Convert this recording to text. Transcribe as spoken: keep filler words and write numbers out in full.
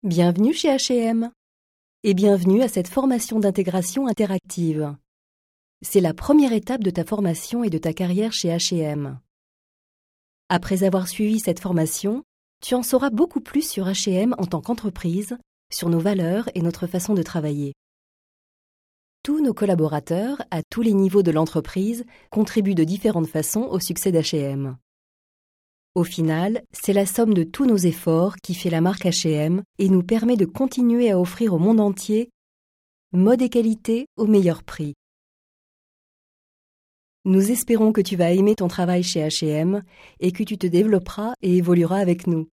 Bienvenue chez H et M et bienvenue à cette formation d'intégration interactive. C'est la première étape de ta formation et de ta carrière chez H et M. Après avoir suivi cette formation, tu en sauras beaucoup plus sur H et M en tant qu'entreprise, sur nos valeurs et notre façon de travailler. Tous nos collaborateurs, à tous les niveaux de l'entreprise, contribuent de différentes façons au succès d'H et M. Au final, c'est la somme de tous nos efforts qui fait la marque H et M et nous permet de continuer à offrir au monde entier mode et qualité au meilleur prix. Nous espérons que tu vas aimer ton travail chez H et M et que tu te développeras et évolueras avec nous.